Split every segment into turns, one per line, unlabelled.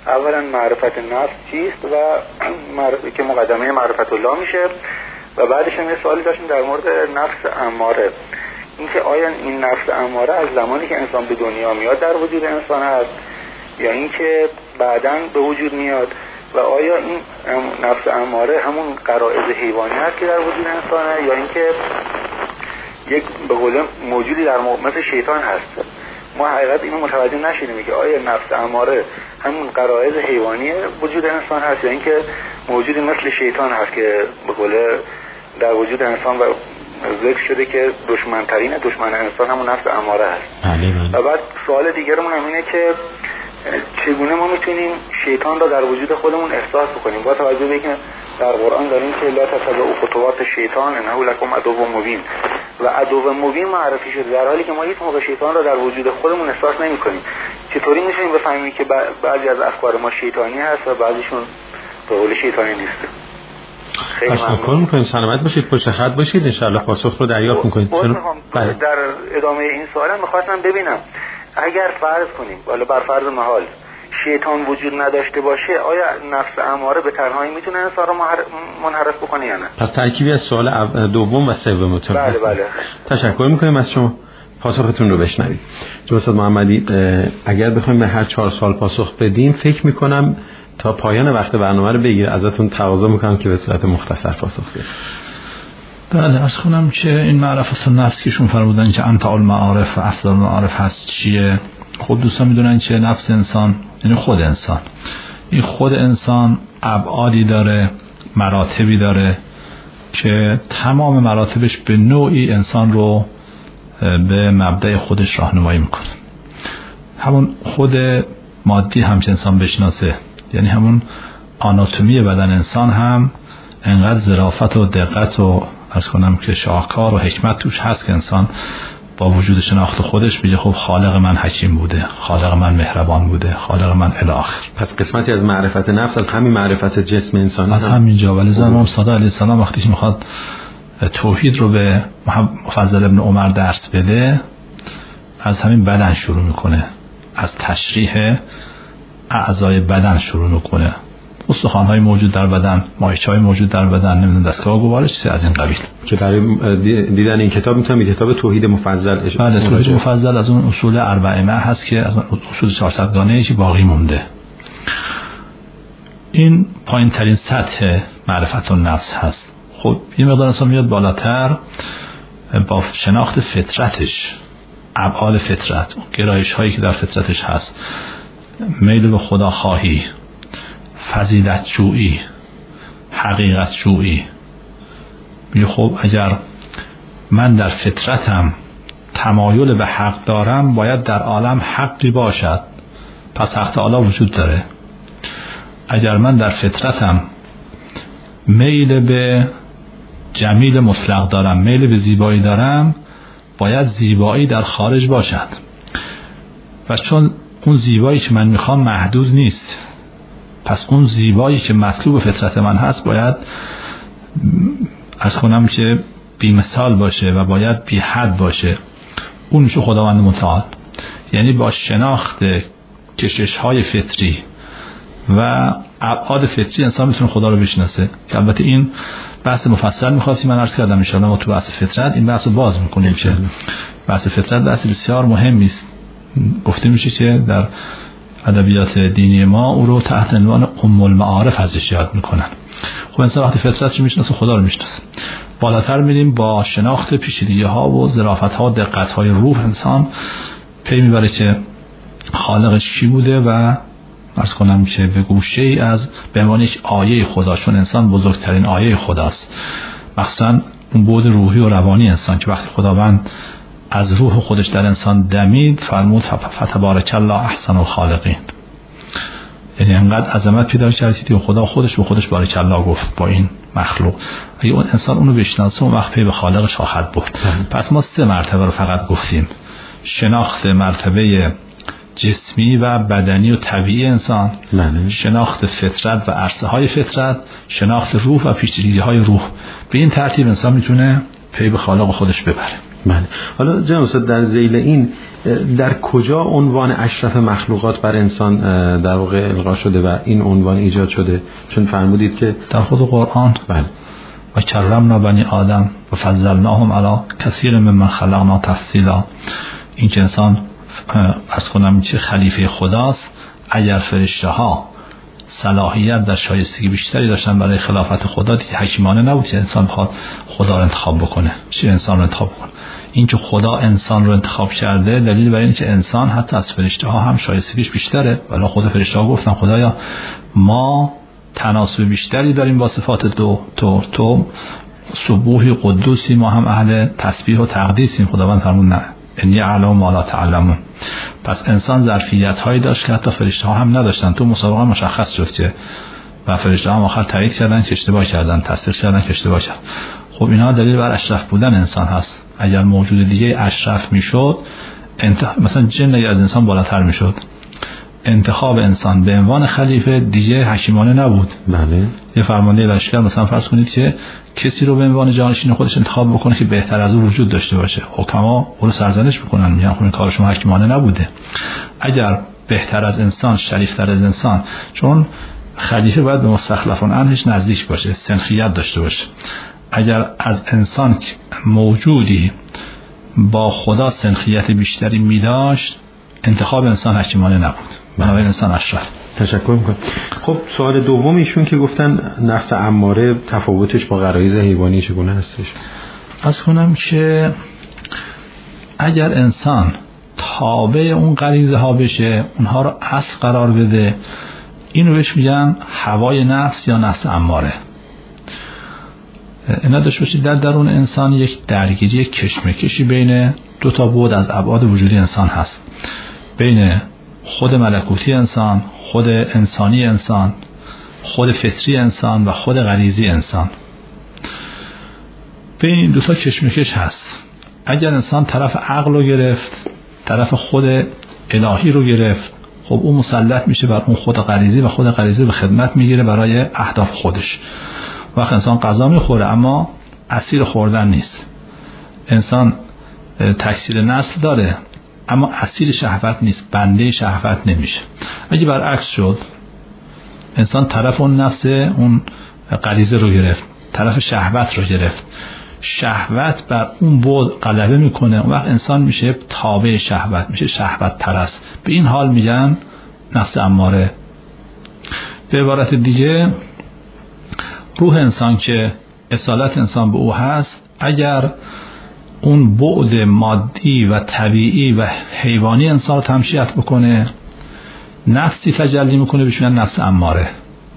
اولا معرفت نفس چیست و که مقدمه معرفت الله میشه، و بعدش هم یه سوالی داشتیم در مورد نفس اماره، اینکه آیا این نفس اماره از زمانی که انسان به دنیا میاد در وجود انسان هست یا اینکه بعداً به وجود میاد، و آیا این نفس اماره همون غرایز حیوانی هست که در وجود انسانه یا اینکه یک به قول موجودی در مثل شیطان هست؟ ما حقیقت اینو متوجه نشدیم که آیا نفس اماره همون غرایز حیوانی وجود انسان هست یا اینکه موجودی مثل شیطان هست که به قول در وجود انسان و ذکر شده که دشمن انسان همون نفس اماره هست. و بعد سوال دیگرمون هم اینه که چگونه ما میتونیم شیطان را در وجود خودمون احساس بکنیم با توجه به اینکه در قرآن داریم که لا تتبعوا خطوات شیطان انه لکم عدو مبین و عدو مبین معرفی شده، در حالی که ما هیچ موقع شیطان را در وجود خودمون احساس نمی‌کنیم. چطوری میتونیم بفهمیم که بعضی از افکار ما شیطانی هست و بعضیشون به قول شیطانی نیست؟ خیلی
ممنون می‌کنیم. سلامت باشید، پشت خط باشید، ان شاءالله پاسخ رو دریافت می‌کنید.
در ادامه این سوالم می‌خواستم ببینم اگر فرض کنیم والا بر فرض محال شیطان وجود نداشته باشه، آیا نفس اماره به تنهایی میتونه انسان رو منحرف بکنه یا نه؟
پس ترکیبی از سوال دوم و سوم.
بله.
تشکر میکنیم از شما، پاسختون رو بشنوید. استاد محمدی، اگر بخوایم به هر 4 سوال پاسخ بدیم فکر میکنم تا پایان وقت برنامه رو بگیر، ازتون تقاضا میکنم که به صورت مختصر پاسخ بدید.
بله، از خونم که این معرفت نفس که شون فرمودن که انفع المعارف و افضل المعارف هست چیه؟ خب دوستان میدونن که نفس انسان یعنی خود انسان، این خود انسان ابعادی داره، مراتبی داره که تمام مراتبش به نوعی انسان رو به مبدأ خودش راهنمایی میکنه. همون خود مادی هم که انسان بشناسه، یعنی همون آناتومی بدن انسان هم انقدر ظرافت و دقت و از کنم که شاهکار و حکمت توش هست که انسان با وجود شناخت خودش بگه خب خالق من حکیم بوده، خالق من مهربان بوده، خالق من الی آخر.
پس قسمتی از معرفت نفس از همین معرفت جسم انسان
از همینجا. ولی امام صادق علیه السلام وقتی که میخواد توحید رو به مفضل ابن عمر درس بده از همین بدن شروع میکنه، از تشریح اعضای بدن شروع میکنه، استخوان‌های موجود در بدن، مایچه‌های موجود در بدن، نمیدونم دستگاه گوارش چیزی از این قبیل
که برای دیدن این کتاب میتونم کتاب توحید مفضل
بله توحید مفضل از اون اصول اربعه هست که از اصول 400 گانه‌ای که باقی مونده. این پایین ترین سطح معرفت النفس هست. خب یه مقدار اصلا میاد بالاتر با شناخت فطرتش، ابعاد فطرت، گرایش هایی که در فطرتش هست، میل به خدا خواهی، فضیلت جویی، حقیقت جویی. میگه خب اگر من در فطرتم تمایل به حق دارم باید در عالم حقی باشد، پس حق تعالی وجود داره. اگر من در فطرتم میل به جمیل مطلق دارم، میل به زیبایی دارم، باید زیبایی در خارج باشد. و چون اون زیبایی که من میخوام محدود نیست، پس اون زیبایی که مطلوب فطرت من هست باید از خونم که بی مثال باشه و باید بی حد باشه. اون میشه خداوند متعال. یعنی با شناخت کشش‌های فطری و ابعاد فطری انسان میتونه خدا رو بشناسه. که البته این بحث مفصل میخواد من عرض کردم، ان شاء الله ما تو بحث فطرت این بحث رو باز میکنیم که بحث فطرت بحث بسیار مهمی است. گفته میشه که در ادبیات دینی ما او رو تحت عنوان ام المعارف ازش یاد میکنن. خب انسان وقتی فطرتش میشناسه خدا رو میشناسه. بالاتر میریم با شناخت پیچیدگی‌ها و ظرافت‌ها و دقت‌های روح انسان پی میبره که خالقش کی بوده و عرض کنم که به گوشه‌ای از به عنوان یک آیه خدا، چون انسان بزرگترین آیه خداست، مثلا اون بعد روحی و روانی انسان که وقتی خداوند از روح خودش در انسان دمید فرمود فتبارک الله احسن الخالقین، یعنی انقدر عظمت پیدا کرد و خدا خودش به خودش بارک الله گفت با این مخلوق. اگه اون انسان اونو بشناسه اون وقت پی به خالقش خواهد برد. پس ما 3 مرتبه رو فقط گفتیم: شناخت مرتبه جسمی و بدنی و طبیعی انسان، شناخت فطرت و عرصه های فطرت، شناخت روح و پیچیدگی های روح. به این ترتیب انسان میتونه پی به خالق خودش ببره.
بله. حالا جناب استاد در ذیل این در کجا عنوان اشرف مخلوقات بر انسان در واقع القا شده و این عنوان ایجاد شده؟ چون فرمودید که
در خود قرآن
بله
و کرمنا بنی آدم و فضلناهم علی کثیر ممن خلقنا تفضیلا. این که انسان از کنم چه خلیفه خداست، اگر فرشته ها صلاحیت در شایستگی بیشتری داشتن برای خلافت خدا، دیگه حکیمانه نبود که انسان بخواد خدا رو انتخاب بکنه، چه انسان رو انتخاب بکنه. این که خدا انسان رو انتخاب کرده دلیل بر این که انسان حتی از فرشته ها هم شایستگیش بیشتره. ولی خود فرشته ها گفتن خدایا ما تناسب بیشتری داریم با صفات تو سبوحی قدوسی، ما هم اهل تسبیح و تقدیسیم. خداوند فرمود نه انی اعلم ما لا تعلمون. پس انسان ظرفیت هایی داشت که حتی فرشته ها هم نداشتن. تو مسابقه مشخص شد که و فرشته ها آخر تایید کردن که اشتباه کردن، تصدیق کردن که اشتباه کردن. خب اینها دلیل بر اشرف بودن انسان هست. اگر موجود دیگه اشرف میشد، مثلا جن از انسان بالاتر میشد، انتخاب انسان به عنوان خلیفه دیگه حکیمانه نبود.
بله.
یه فرمانده لشکر مثلا فرض کنید که کسی رو به عنوان جانشین خودش انتخاب بکنه که بهتر از او وجود داشته باشه، حکما او رو سرزنش میکنن، میگن خب این کار شما حکیمانه نبوده. اگر بهتر از انسان، شریفتر از انسان، چون خلیفه باید به مستخلفان عنهش نزدیک باشه، سنخیت داشته باشه. اگر از انسان موجودی با خدا سنخیت بیشتری میداشت، انتخاب انسان حکیمانه نبود، بنابراین انسان اشرف.
تشکر میکنم. خب سوال دوم ایشون که گفتن نفس اماره تفاوتش با غرایز حیوانی چگونه هستش؟
از کنم که اگر انسان تابع اون غریزه ها بشه، اونها رو اصل قرار بده، اینو بهش میگن هوای نفس یا نفس اماره. اینا داشته باشید در درون انسان یک درگیری، یک کشمکشی بین دو تا بعد از ابعاد وجودی انسان هست، بین خود ملکوتی انسان، خود انسانی انسان، خود فطری انسان و خود غریزی انسان. بین این دو تا کشمکش هست. اگر انسان طرف عقل رو گرفت، طرف خود الهی رو گرفت، خب اون مسلط میشه بر اون خود غریزی و خود غریزی به خدمت میگیره برای اهداف خودش. وقت انسان غذا میخوره اما اسیر خوردن نیست. انسان تکثیر نسل داره اما اسیر شهوت نیست، بنده شهوت نمیشه. اگه برعکس شد، انسان طرف اون نفس اون غریزه رو گرفت، طرف شهوت رو گرفت، شهوت بر اون بود غلبه میکنه، اون وقت انسان میشه تابع شهوت، میشه شهوت پرست. به این حال میگن نفس اماره. به عبارت دیگه روح انسان که اصالت انسان به او هست، اگر اون بعد مادی و طبیعی و حیوانی انسان رو تمشیت بکنه، نفسی تجلی میکنه بهش میگن نفس اماره.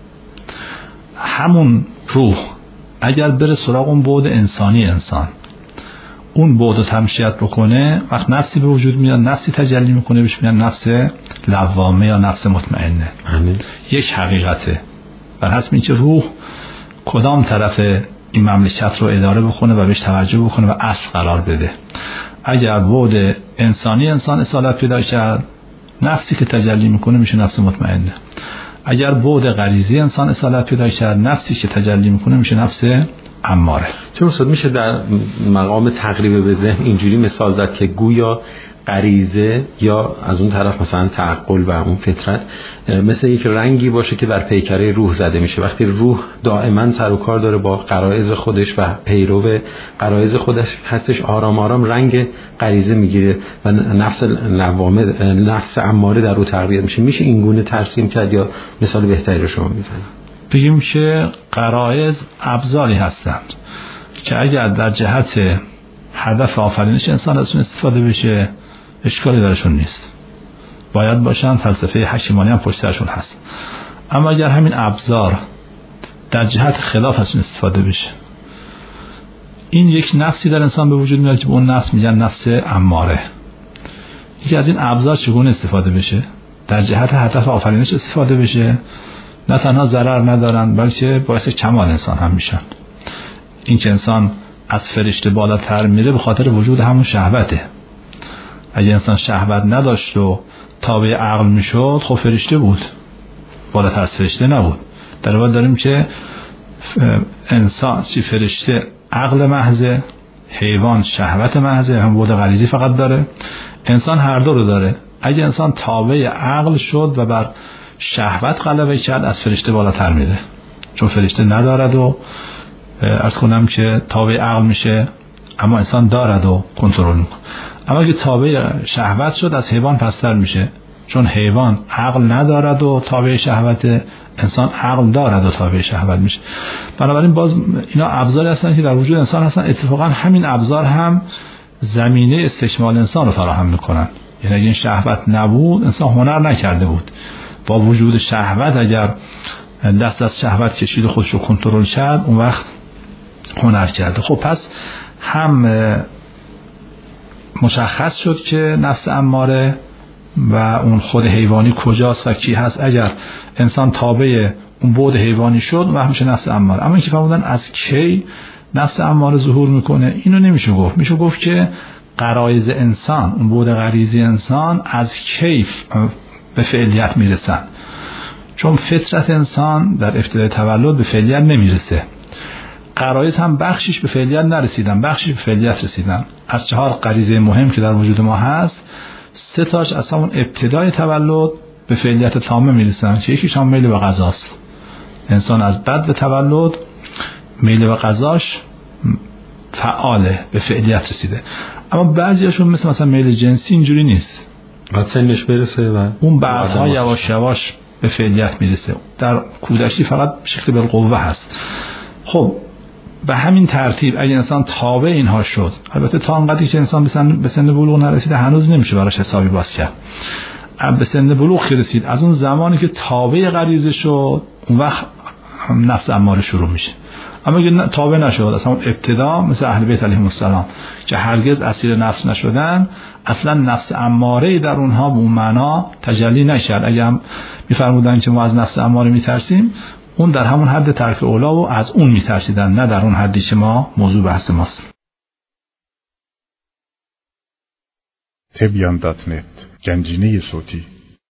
همون روح اگر بره سراغ اون بعد انسانی انسان، اون بعد رو تمشیت بکنه، وقت نفسی به وجود میاد، نفسی تجلی میکنه بهش میگن نفس لوامه یا نفس مطمئنه. یک حقیقته. بر حسب اینکه روح کدام طرف این مملکت رو اداره بکنه و بهش توجه بکنه و اصل قرار بده. اگر بعد انسانی انسان اصالت پیدا کرد، نفسی که تجلی میکنه میشه نفس مطمئنه. اگر بعد غریزی انسان اصالت پیدا کرد، نفسی که تجلی میکنه میشه نفس اماره.
چون استاد میشه در مقام تقریب به ذهن اینجوری مثال زد که گویا غریزه یا از اون طرف مثلا تعقل و اون فطرت مثل یک رنگی باشه که بر پیکره روح زده میشه. وقتی روح دائما سر و کار داره با غرایز خودش و پیرو غرایز خودش هستش، آرام آرام رنگ غریزه میگیره و نفس لوامه، نفس اماره در رو تقویت میشه. میشه این گونه ترسیم کرد یا مثال بهتری رو شما میزنید؟
بگیم که غرایز ابزاری هستند که اگر در جهت هدف آفرینش انسان ازشون استفاده بشه اشکالی درشون نیست، باید باشن، فلسفه حکیمانی هم پشت سرشون هست. اما اگر همین ابزار در جهت خلاف ازشون استفاده بشه، این یک نفسی در انسان به وجود میاد که به اون نفس میگن نفس اماره. یکی از این ابزار چگونه استفاده بشه؟ در جهت هدف آفرینش استفاده بشه، نه تنها ضرر ندارن بلکه باعث کمال انسان هم میشن. این که انسان از فرشته بالاتر میره به خاطر وجود همون شهوته. اگه انسان شهوت نداشت و تابع عقل میشد، خب فرشته بود، بالاتر از فرشته نبود. در واقع داریم که انسان چی فرشته عقل محضه، حیوان شهوت محض، هم بود غریزی فقط داره، انسان هر دو رو داره. اگه انسان تابع عقل شد و بر شهوت غلبه کرد، از فرشته بالاتر میره، چون فرشته ندارد و عرض کنم که تابع عقل میشه، اما انسان دارد و کنترل میکنه. اما اگه تابع شهوت شد، از حیوان پستر میشه، چون حیوان عقل ندارد و تابع شهوت، انسان عقل دارد و تابع شهوت میشه. بنابراین باز اینا ابزاری هستن که در وجود انسان هستن. اتفاقا همین ابزار هم زمینه استکمال انسان رو فراهم میکنن. یعنی اگه این شهوت نبود، انسان هنر نکرده بود. با وجود شهوت اگر دست از شهوت کشید و خودش رو کنترل کرد، اون وقت هنر کرده. خب پس هم مشخص شد که نفس اماره و اون خود حیوانی کجاست و کی هست. اگر انسان تابع اون بعد حیوانی شد، و میشه نفس اماره. اما اینکه فرمودن از کی نفس اماره ظهور میکنه، اینو نمیشه گفت. میشه گفت که غرایز انسان، اون بعد غریزی انسان از کیف به فعلیت میرسن. چون فطرت انسان در ابتدای تولد به فعلیت نمیرسه، غرایز هم بخشش به فعلیت نرسیدن، بخشش به فعلیت رسیدن. از 4 غریزه مهم که در وجود ما هست، 3 تاش از همون ابتدای تولد به فعلیت تامه میرسن، که یکیش هم میل به غذاست. انسان از بعد به تولد میل به غذاش فعاله، به فعلیت رسیده. اما بعضیاشون مثلا میل جنسی اینجوری نیست،
بعد سنش برسه و
اون بعدها یواش یواش به فعلیت میرسه. در کودکی فقط شکل بالقوه هست. خب به همین ترتیب اگه انسان تابع اینها شد، البته تا انقدری که انسان به سن بلوغ نرسیده هنوز نمیشه براش حسابی باز کرد. به سن بلوغ که رسید، از اون زمانی که تابع غریزه شد، اون وقت نفس اماره شروع میشه. اما اگه تابع نشد، اصلا ابتدا مثل اهل بیت علیهم السلام که هرگز اسیر نفس نشدن، اصلا نفس اماره در اونها به اون معنا تجلی نشد. اگه هم میفرمودن که ما از نفس اماره میترسیم، اون در همون حد ترک اولا و از اون میترسیدن، نه در اون حدی که ما موضوع بحث ماست.
تبیان.net گنجینه صوتی